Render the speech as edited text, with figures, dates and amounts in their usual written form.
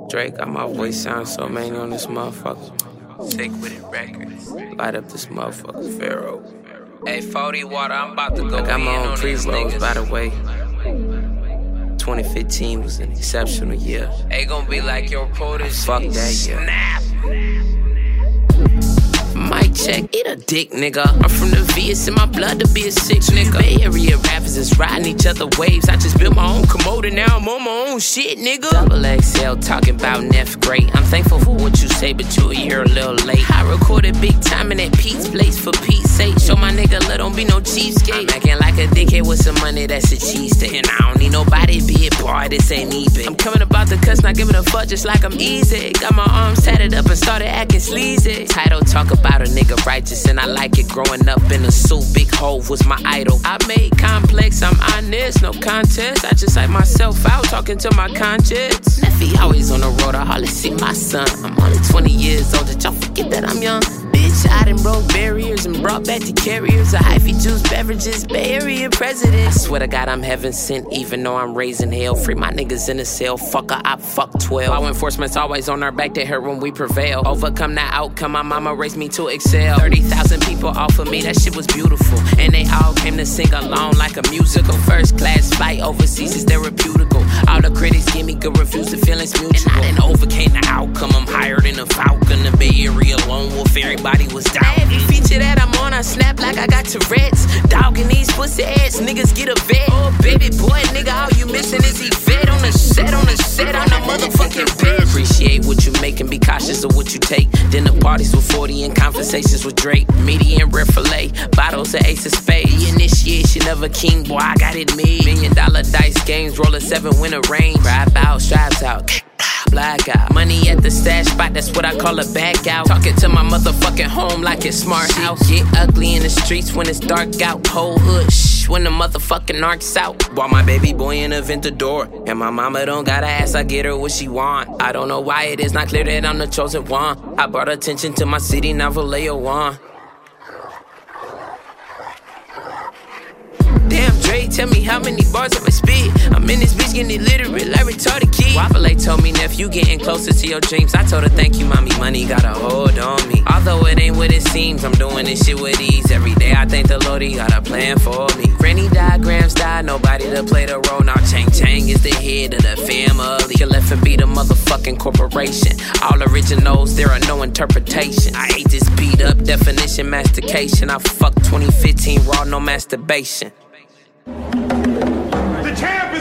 Drake, got my voice sound so many on this motherfucker. Sick with it records. Light up this motherfucker, Pharaoh. Hey, 40 water, I'm about to go. I got my own pre-rolls, by the way. 2015 was an exceptional year. Ain't gonna be like your reporters. Fuck that year. Snap. Mic check, eat a dick, nigga. I'm from the V, it's in my blood to be a sick nigga. Bay Area rappers is riding each other waves. I just built my own commode and now I'm on my own shit, nigga. Double XL talking about Neff great. I'm thankful for what you say, but you a year a little late. I recorded big time in that Pete's place for Pete's sake. Show my nigga love, don't be no cheapskate. I'm acting like a dickhead with some money, that's a cheesesteak. And I don't need nobody, be it, boy, this ain't eBay. I'm coming about the cuss, not giving a fuck, just like I'm easy. Got my arms tatted up and started acting sleazy. Title talk about a nigga righteous and I like it. Growing up in a suit, Big Hove was my idol. I made complex, I'm honest, no contest. I just like myself out, talking to my conscience. Neffy always on the road, I hardly see my son. I'm only 20 years old, did y'all forget that I'm young? Bitch, I done broke barriers and brought back the carriers of hyphy juice beverages, Bay Area president. I swear to God I'm heaven sent, even though I'm raising hell. Free my niggas in the cell, fuck a op, fuck 12. Law enforcement's always on our back, they hurt when we prevail. Overcome that outcome, my mama raised me to excel. 30,000 people off of me, that shit was beautiful. And they all came to sing along like a musical. First class flight overseas is therapeutical. All the critics give me good reviews, the feelings mutual. And I done overcame the outcome, I'm higher than a falcon. The Bay Area lone wolf, everybody was down. Every feature that I'm on, I snap like I got Tourette's. Dogging these pussy ass niggas, get a vet. Oh, baby boy, nigga, all you missing is he vet. On the set, on the motherfucking bed. Appreciate what you make and be cautious of what you take. Dinner parties with 40 and conversations with Drake. Medium rare filet, bottles of Ace of Spades. The initiation of a king, boy, I got it made. $1 million dice games, roll a 7, win a range. Grab out, straps out. Blackout. Money at the stash spot, that's what I call a back out. Talking to my motherfucking home like it's smart house. Get ugly in the streets when it's dark out. Whole hood shh when the motherfucking arc's out. Bought my baby boy an Aventador, and my mama don't gotta ask, I get her what she want. I don't know why it is not clear that I'm the chosen one. I brought attention to my city, now Vallejo one. Damn, Dre, tell me how many bars have I spit? I'm in this bitch getting illiterate like retarded kid. Waffle told me, Neff, you getting closer to your dreams. I told her, thank you, mommy, money got a hold on me. Although it ain't what it seems, I'm doing this shit with ease. Every day I thank the Lord, he got a plan for me. Granny died, Grams died, nobody to play the role. Now Chang Chang is the head of the family. Kill F and be the motherfucking corporation. All originals, there are no interpretation. I ate this beat up, definition, mastication. I fucked 2015 raw, no masturbation. The champion!